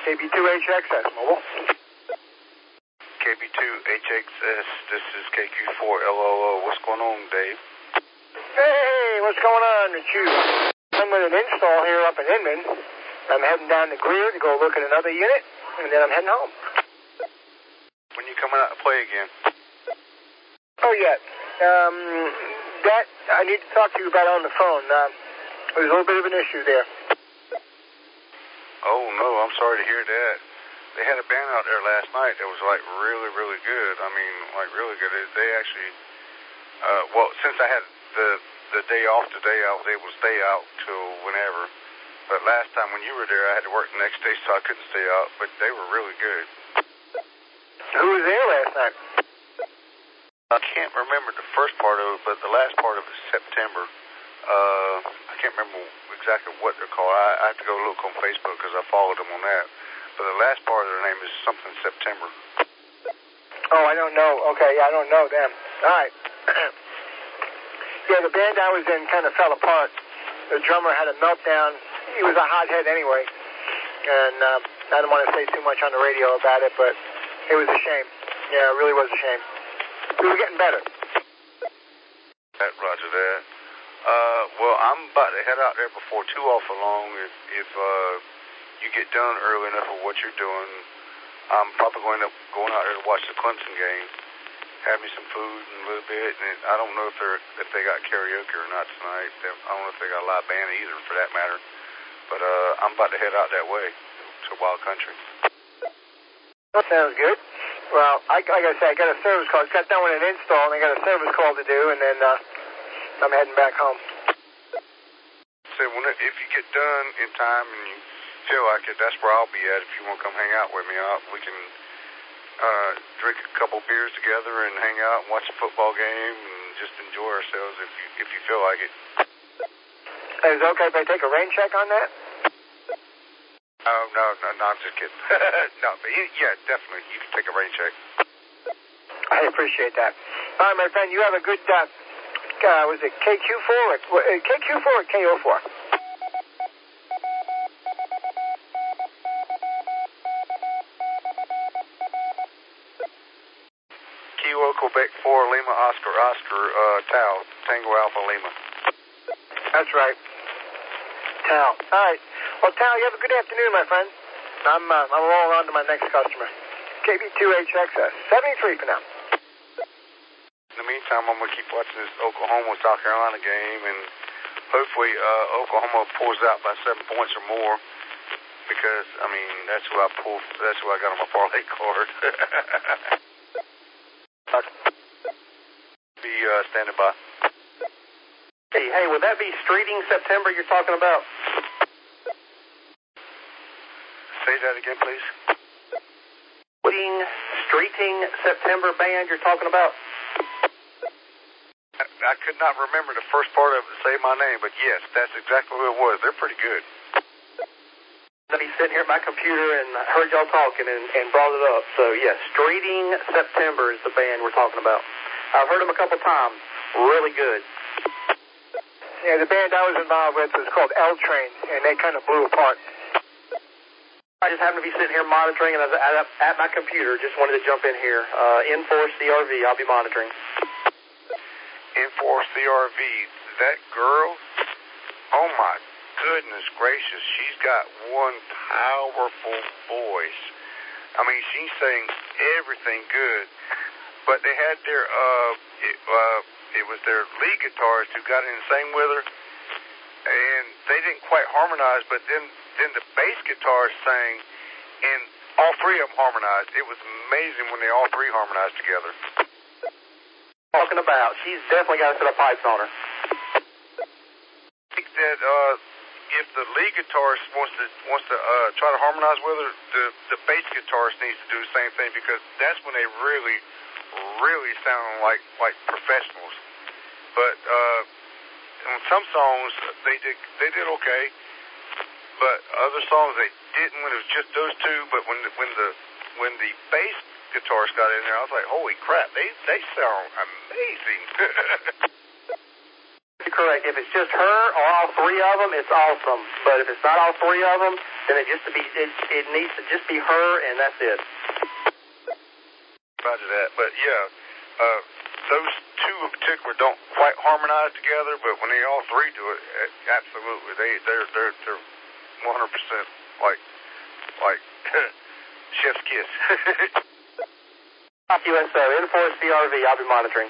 KB2HXS, mobile. KB2HXS, this is KQ4LOO. What's going on, Dave? Hey, what's going on with you? I'm with an install here up in Inman. I'm heading down to Greer to go look at another unit, and then I'm heading home. When you coming out to play again? Oh, yeah. That I need to talk to you about on the phone. There's a little bit of an issue there. Oh, no, I'm sorry to hear that. They had a band out there last night that was, like, really, really good. I mean, like, really good. They actually, well, since I had the day off today, I was able to stay out till whenever. But last time when you were there, I had to work the next day, so I couldn't stay out. But they were really good. Who was there last night? I can't remember the first part of it, but the last part of it is September. I can't remember exactly what they're called. I have to go look on Facebook because I followed them on that. But the last part of their name is something September. Oh, I don't know. Okay, I don't know them. All right. Yeah, the band I was in kind of fell apart. The drummer had a meltdown. He was a hothead anyway. And I don't want to say too much on the radio about it, but it was a shame. Yeah, it really was a shame. We were getting better. Roger that. Well, I'm about to head out there before too awful long. If you get done early enough with what you're doing, I'm probably going to end up going out there to watch the Clemson game. Have me some food in a little bit, and I don't know if they got karaoke or not tonight. I don't know if they got a live band either, for that matter. But I'm about to head out that way to Wild Country. That sounds good. Well, like I said, I got a service call. It's got done with an install, and I got a service call to do, and then I'm heading back home. So if you get done in time and you feel like it, that's where I'll be at. If you want to come hang out with me, we can drink a couple beers together and hang out and watch a football game and just enjoy ourselves if you feel like it. Is it okay if I take a rain check on that? Oh, no, I'm just kidding. No, but yeah, definitely. You can take a rain check. I appreciate that. All right, my friend, you have a good, was it KQ4 or KO4? Kilo Quebec 4 Lima Oscar Tau Tango Alpha Lima. That's right. Tau. All right. Well, Tau, you have a good afternoon, my friend. I'm rolling on to my next customer. KB2HXS. 73 for now. In the meantime, I'm going to keep watching this Oklahoma-South Carolina game, and hopefully Oklahoma pulls out by 7 points or more, because, I mean, that's who I got on my parlay card. Be standing by. Hey, would that be Streeting September you're talking about? Say that again, please. Streeting September band you're talking about? I could not remember the first part of it to say my name, but yes, that's exactly who it was. They're pretty good. I'll be sitting here at my computer and I heard y'all talking and brought it up. So, yes, Streeting September is the band we're talking about. I've heard them a couple times. Really good. Yeah, the band I was involved with was called L Train, and they kind of blew apart. I just happened to be sitting here monitoring, and I was at my computer. Just wanted to jump in here. N4 CRV, I'll be monitoring. N4 CRV, that girl, oh my goodness gracious, she's got one powerful voice. I mean, she's saying everything good. But they had their, it was their lead guitarist who got in and sang with her, and they didn't quite harmonize, but then the bass guitarist sang, and all three of them harmonized. It was amazing when they all three harmonized together. Talking about, she's definitely got a set of pipes on her. I think that if the lead guitarist wants to try to harmonize with her, the bass guitarist needs to do the same thing, because that's when they really sound like professionals. But on some songs they did okay, but other songs they didn't when it was just those two. But when the bass guitarist got in there, I was like, holy crap, they sound amazing. correct. If it's just her or all three of them, it's awesome. But if it's not all three of them, then it needs to just be her, and that's it. Roger that. But yeah, those two in particular don't quite harmonize together, but when they all three do it, absolutely, they're 100% like chef's kiss. USO, N4 CRV, I'll be monitoring.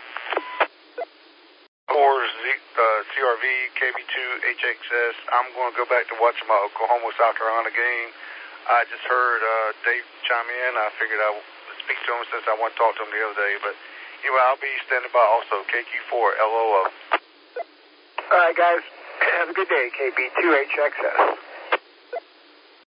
CRV, KB2, HXS. I'm going to go back to watching my Oklahoma, South Carolina game. I just heard Dave chime in. I figured I would speak to him since I wanted to talk to him the other day. But anyway, I'll be standing by also. KQ4, LOO. All right, guys. Have a good day, KB2HXS.